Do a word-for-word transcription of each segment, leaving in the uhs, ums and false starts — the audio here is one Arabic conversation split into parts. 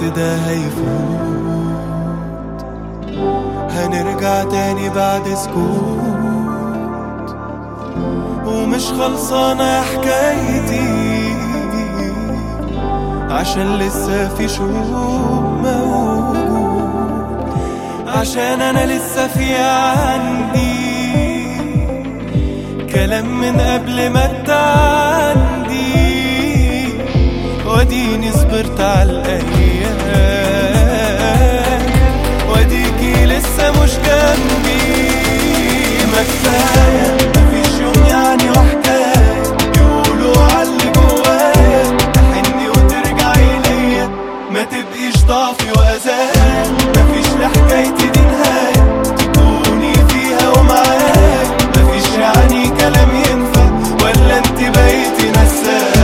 ده هيفوت، هنرجع تاني بعد سكوت، ومش خلصانة حكايتي عشان لسه في شوق موجود، عشان انا لسه في عندي كلام من قبل ما انت عندي، واديني صبرت على الايام، واديكي لسه مش جنبي. ما كفايه مفيش يوم يعني وحكايه، يقولوا عاللي جوايا تحني وترجعي ليا، ما تبقيش ضعفي واذايا، مفيش لحكايتي دي نهايه تكوني فيها ومعايا، مفيش يعني كلام ينفع ولا انت بقيتي نسايا.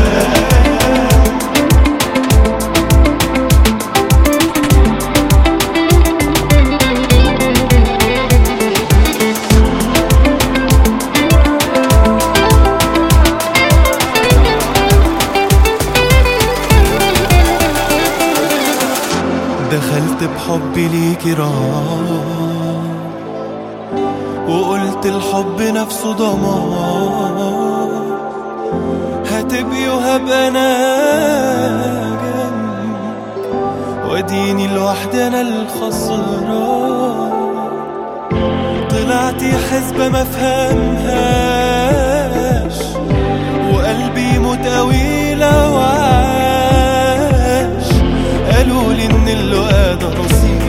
دخلت بحبي ليكي راه، وقلت الحب نفسه ضمان، هتبقي وهبقى انا جنبك، واديني لوحدي انا الخسران. طلعتي حسبة ما فهمهاش، وقلبي متقوي لو عاش، قالولي ان اللقا ده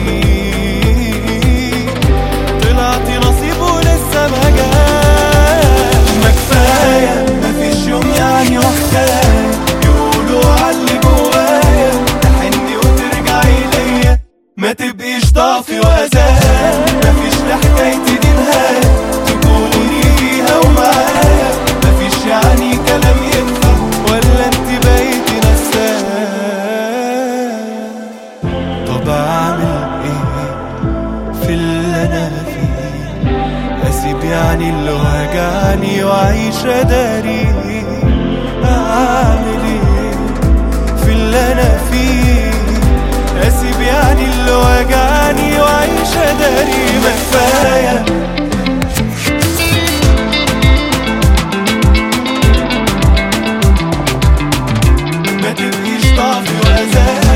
نصيب، طلعتي نصيب ولسه ما جاش. ما كفايه مفيش يوم يعني وحكايه، يقولوا عاللي جوايا تحني وترجعي ليا، ما تبقيش ضعفي واذايا، مفيش لحكايتي دي نهايه تكوني فيها ومعايا، مفيش يعني كلام ينفع ولا انت بقيتي نسايا. طب اعمل ايه في اللي انا فيه، اسيب يعني اللي وجعني واعيش اداري؟ اعمل ايه في اللي انا فيه، اسيب يعني اللي وجعني واعيش اداري؟ ما كفايه ما تبقيش ضعفي واذايا.